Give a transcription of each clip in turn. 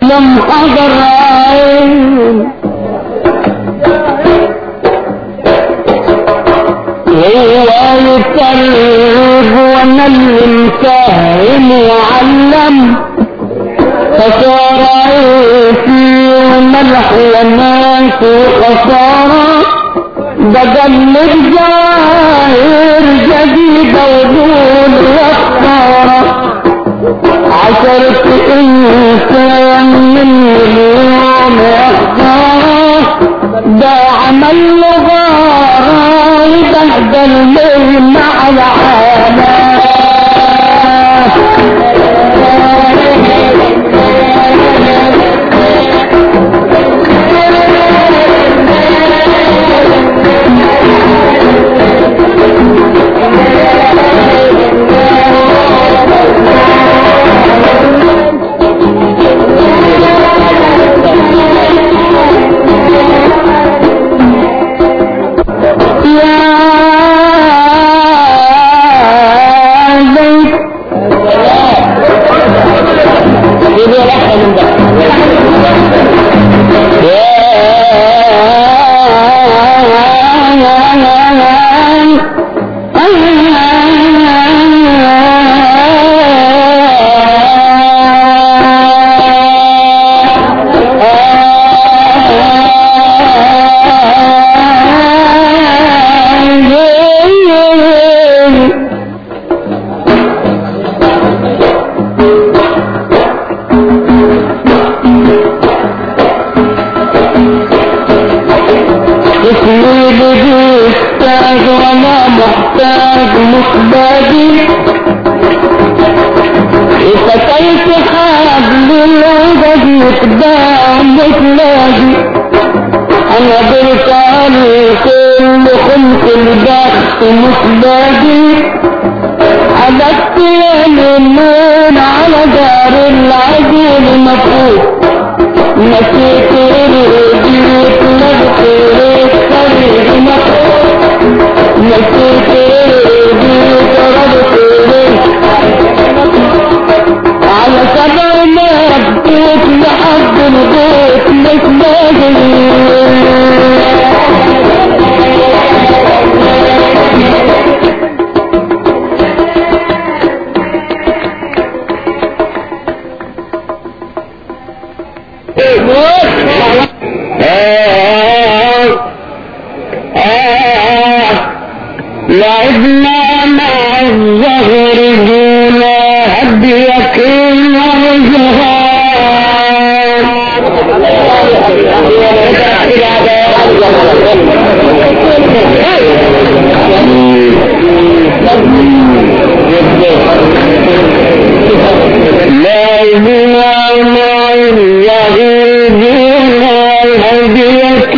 ظلم حضر عين هو يترغ وانا اللي مساهم وعلم فصار عيسي وملح وناس وخسارة بدل الجاهر جديدة ودول وخسارة 10 إنسان من اليوم يخسارة ده عمل له غارة يبهدل لي مع العالم لعبنا مع الزهر دون هديك الزهار لعبنا مع الزهر دون هديك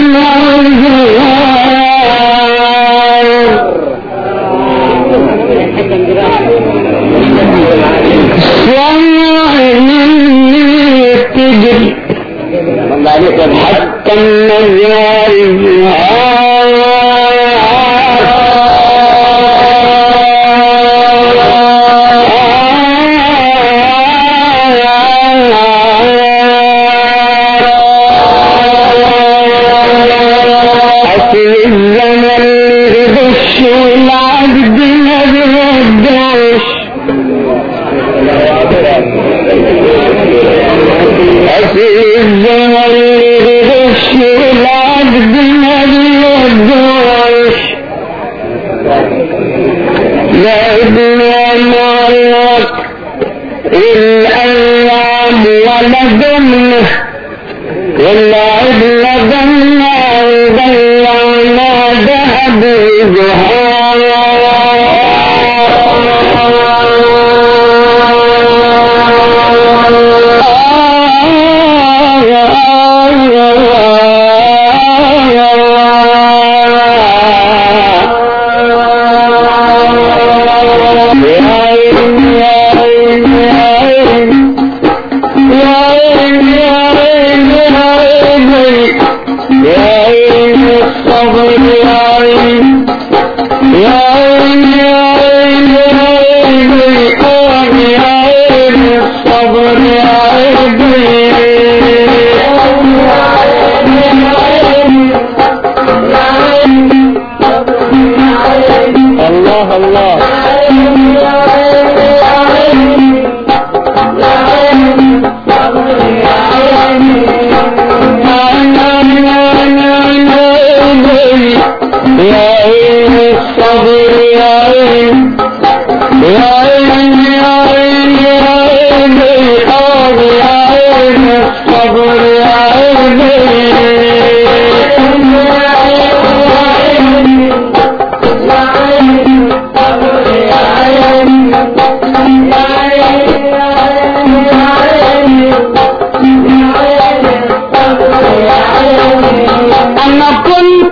حتى النجار أسر الزمن لغش والعبد ما بيهداش أسر الزمن لغش والعبد ما بيهداش لعبنا معك الأيام ولدنا واللعب لدنا وضيعنا ذهب زهار الصبر يا عيني الصبر يا عيني أنا كنت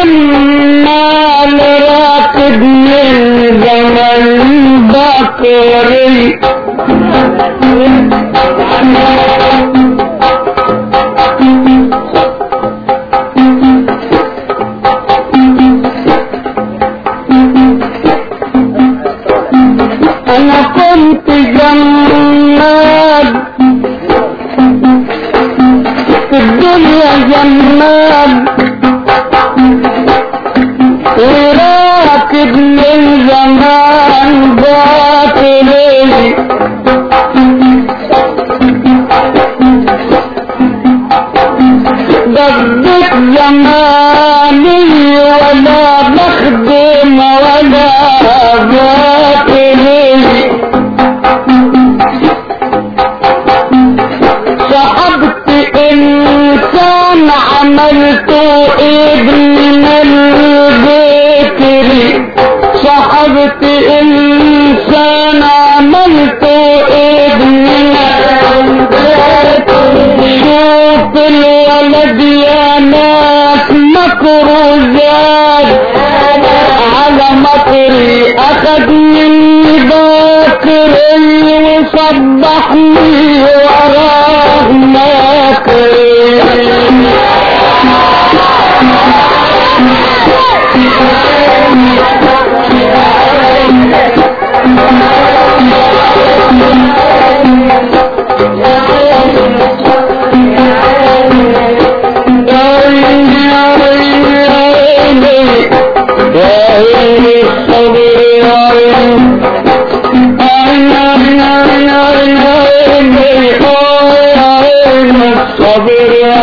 جمال راكب من زمن بكري أنا كنت جمال في الدنيا جمال وراكب من زمان باطلي ضدك زماني ولا بخدم ولا باطلي صحبت انسان عملته ابن البكري صحبت انسان عملته ابن البكري شوف الولد يا ناس مكره زاد على مكري اخد مني باكري وصبحني وراه مكري الصبر يا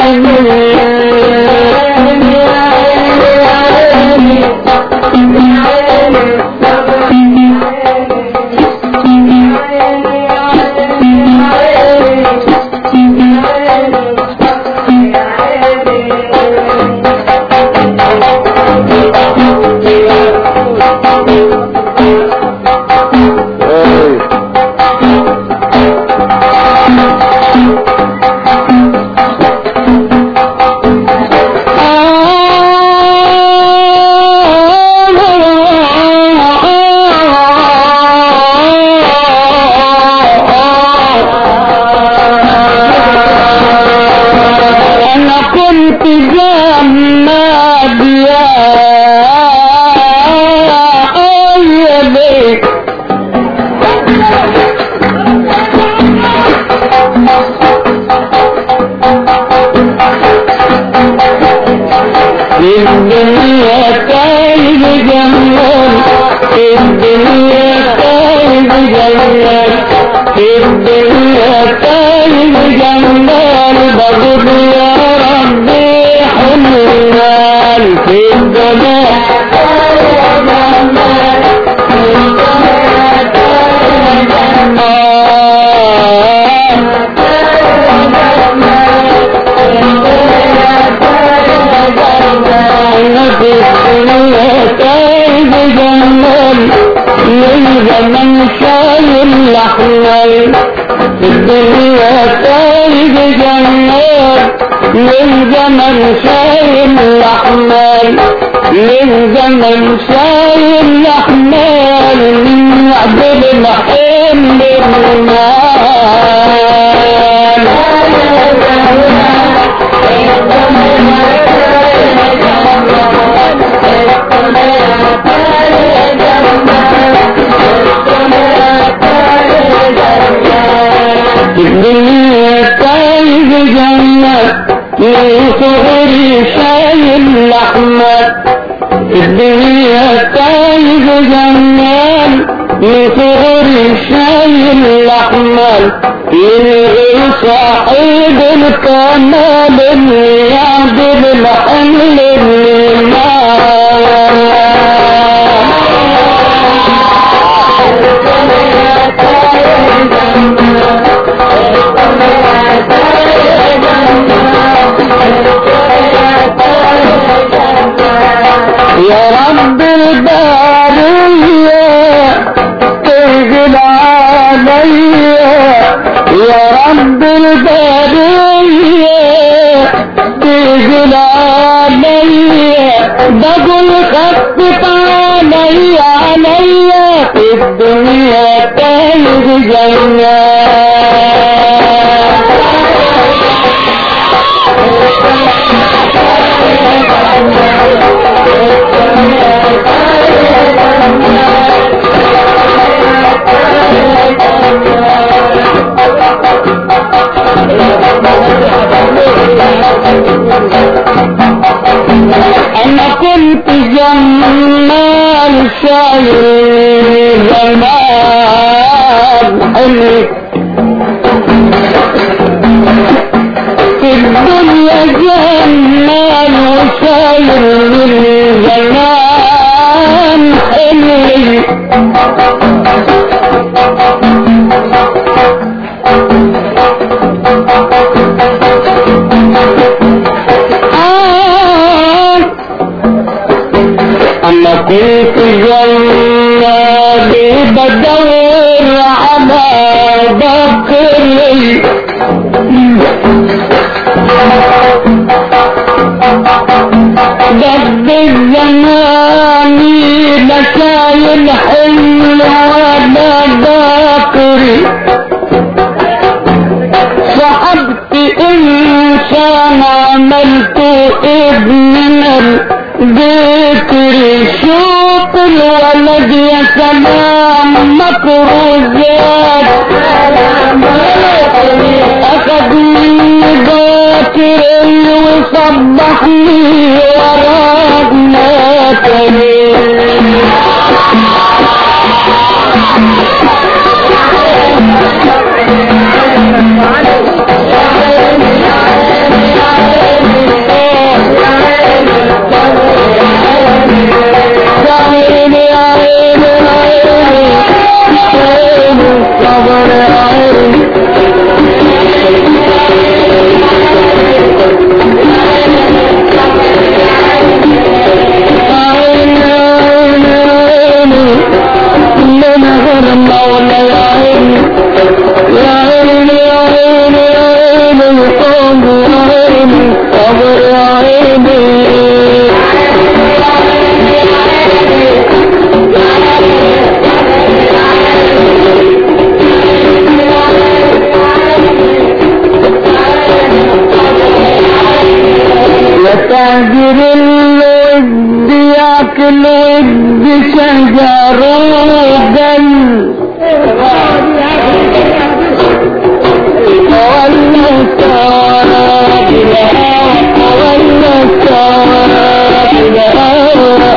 الدنيا تايب جمال الدنيا تايب جمال الدنيا تايب جمال بجد يا ربي حمال في الدنيا تايب جمال من زمن شايل الأحمال الدنيا تايب جمال من زمن شايل الأحمال من زمن شايل الأحمال من يعدل الحمل المال الدنيا تايب جمال من صغري شايل الأحمال الدنيا تايب جمال من صغري شايل الأحمال من غير صاحب الكمال اللي يعدل الحمل المال البشرية تجل عليا بقول خفف عليا في الدنيا تايه أنا كنت جمال شايل جمال حلو في الدنيا جمال وشايل جمال حلو أنا كنت جمالي بدور على بكري ضد الزماني لشايل حلو على بكري صحبت إنسان عملته ابن الذكر شوف الولد يا سلام مكروزات أخذ مني باكر وصبحني وراء ناتني تاجر الود ياكل ود شجر وقل ولا سارة ولا سارة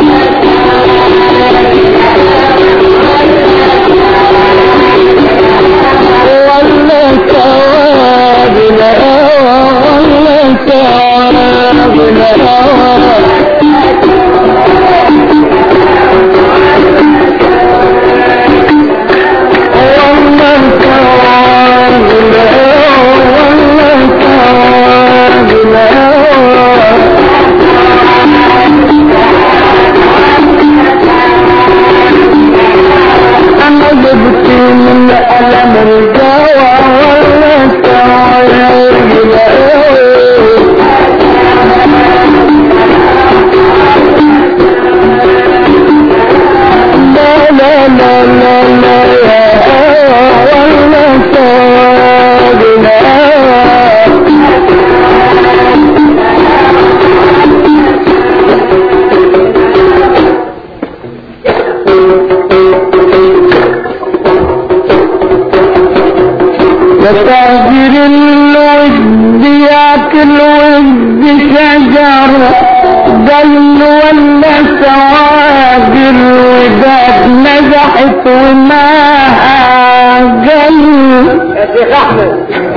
تاجر الود ياكل ود شجر قل ولا سواق الوداد نجحت وما قل يا شيخ احمد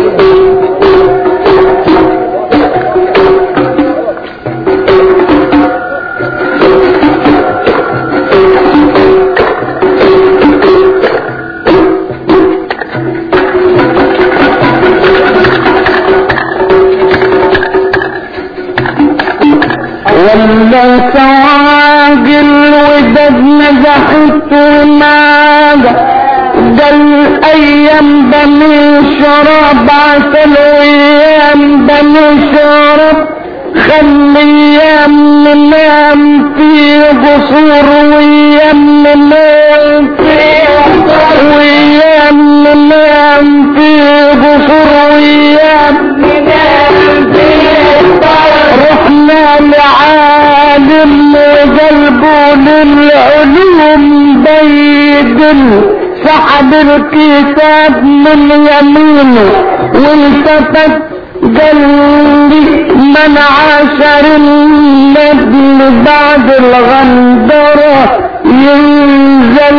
ولا سواق الوداد نجحت وما قال ايام بني شراب عسل وايام بني شراب خلي ايام ننام في قصور وايام ننام في قصور وايام ننام في قصور وايام ننام في قصور. رحنا لعالم قلبه للعلوم بيدل سحب الكتاب من يمينه والتفت قال لي من عاشر النبل بعد الغندرة ينزل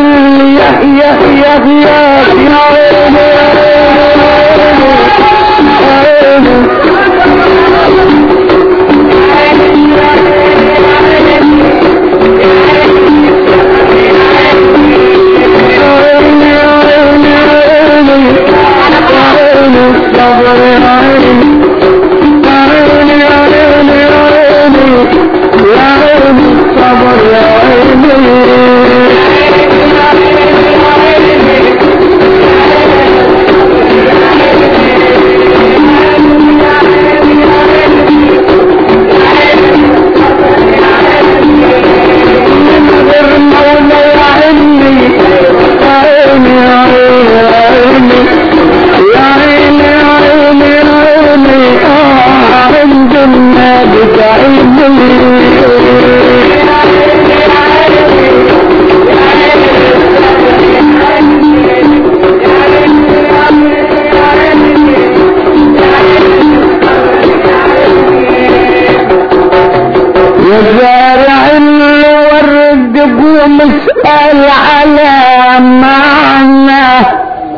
يا وزارع الورد قوم اسأل على معنى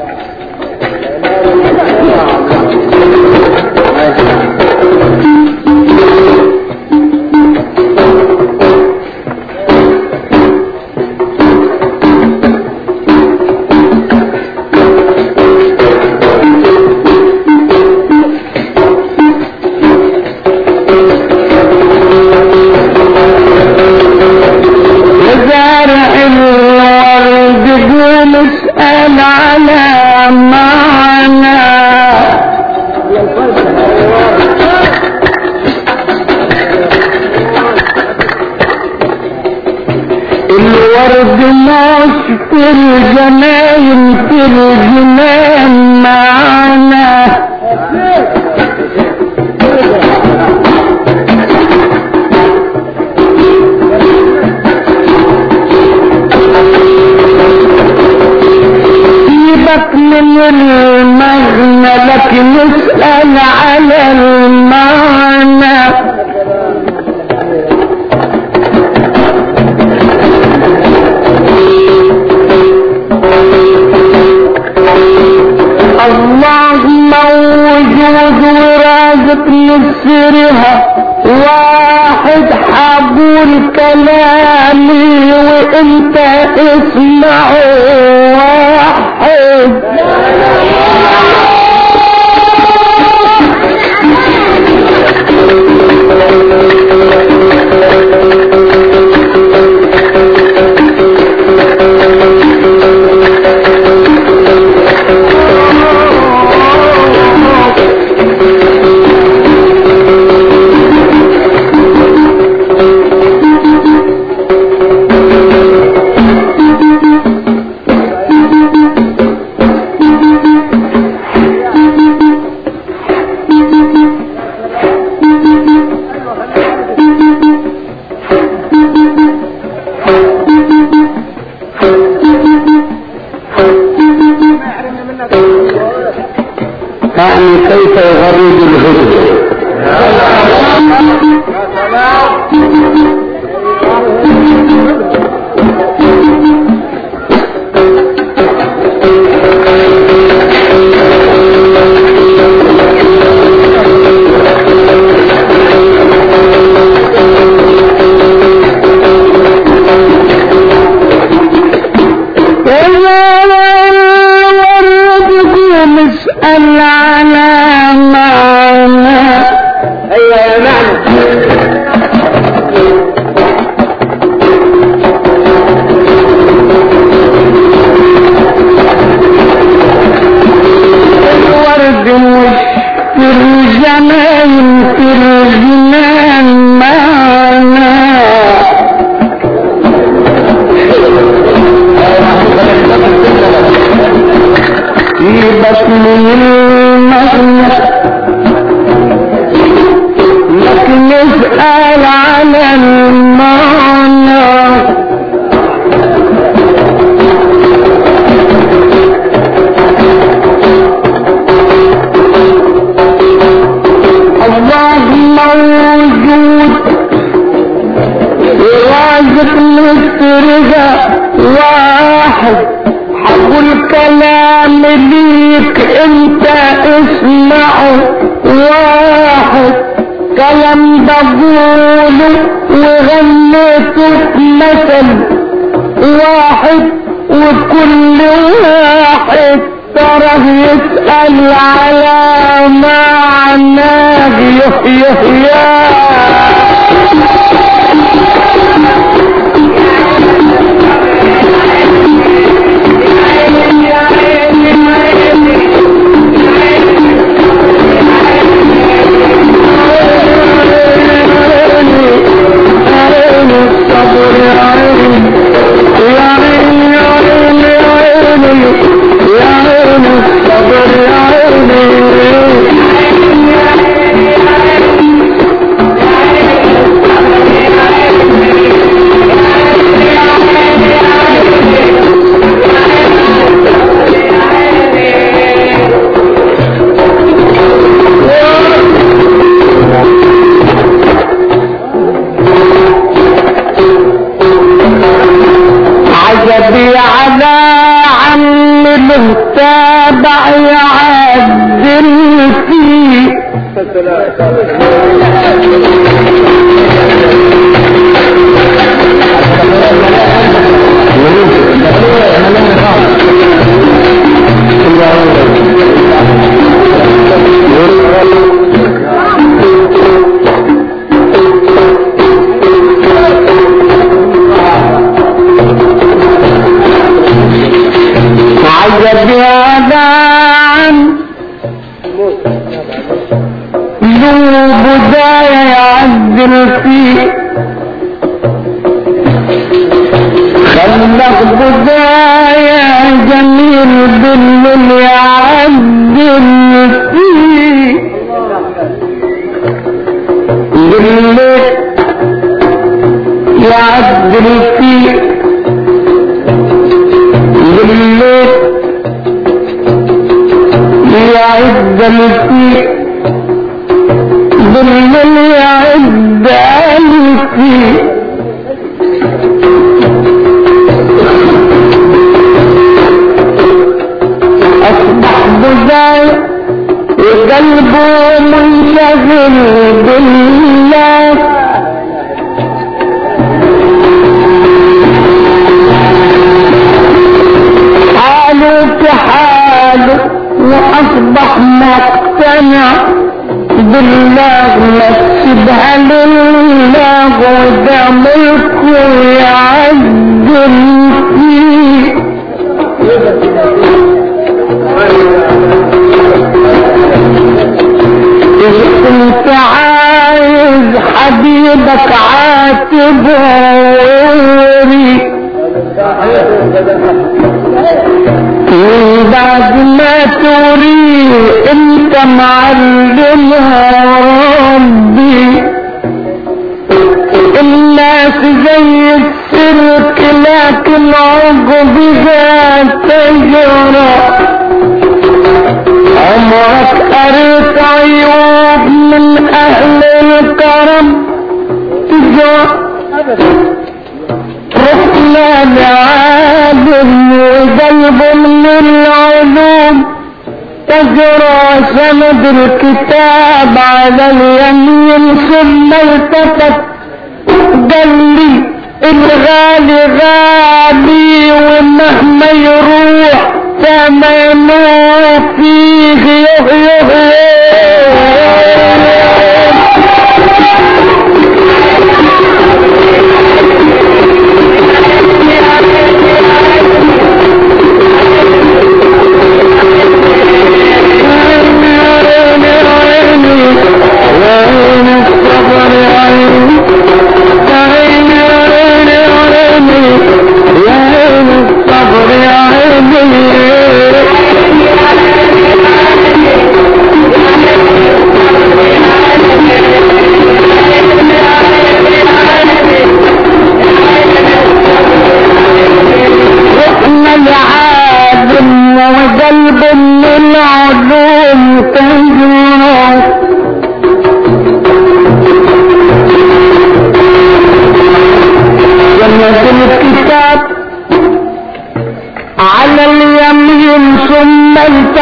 الورد مش في الجناين في الجنان معانا سيبك من المغنى لكن اسأل على المعنى. اللهم وجود ورازق يسرها واحد حبول كلامي وانت اسمعه واحد. يعني كيف يغرد الهدى اسأل على ما الجناين في الجنان معنا في بطن المغنى لكن اسأل على المعنى الله موجود رازق مصرها واحد حقول كلام ليك انت اسمعه واحد كلام بقوله وغنيته مثل واحد وكل واحد ترى يسأل على معناه يحيى تابع يعدل فيه عجب هذا عن ذو بداية يعدل فيه خلق بداية جميل بالليل يعدل فيه بالليل يعدل فيه بالليل يعدل فيه بالليل يعدل فيه أصبح بزاي وقلبه منشغل بالله في حاله وأصبح مقتنع بالله مسجدها لله وده ملكه يعدل فيه إذا كنت عايز حبيبك عاتبه ووري بعد ما توريه انت معلمها ربي الناس زي السلك لكن عقبها تجرى عمرك قريت عيوب من اهل الكرم تجرى رحنا لعالم وقلب من العلوم تجرى سند الكتاب على اليمين ثم التفت قال لي الغالي غالي ومهما يروح ثمنه فيه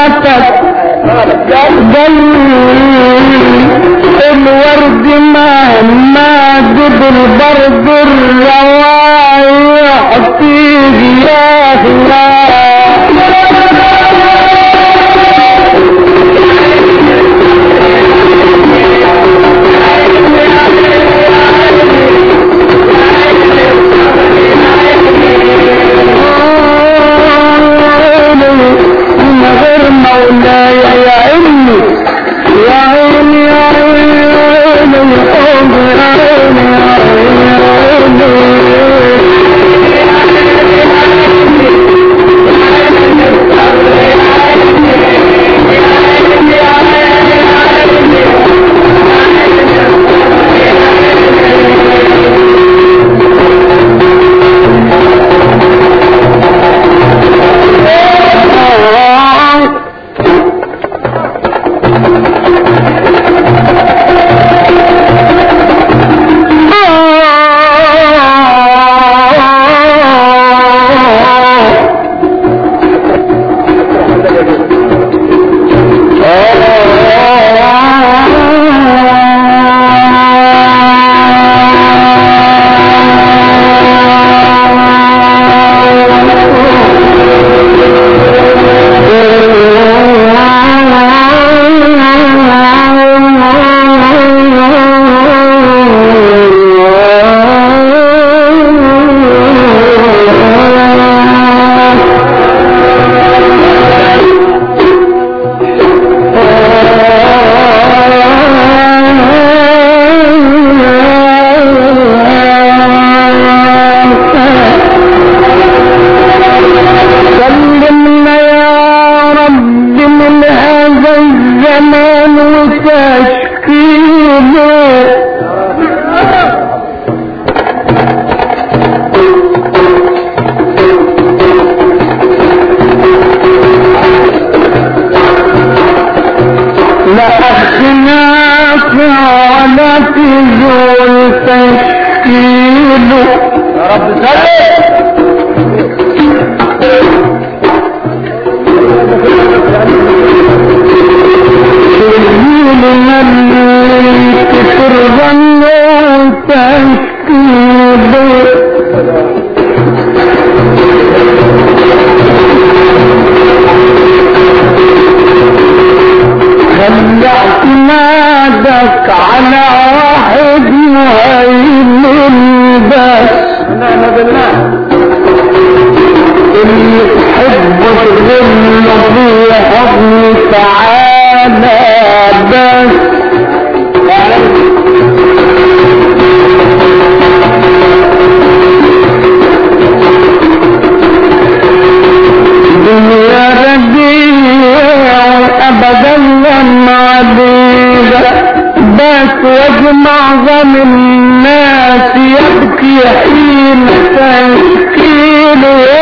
فاتك الورد مهما جب البرد الروايح تيجي يا مولاي يا عيني يا عيني يا عيني يا عيني يا اعتمادك على واحد مهيمن بس اللي تحب تغل في حضن تعالى بس دنيا رديئة ابدا لما عديدة بس ومعظم الناس يبكي حين تشكيله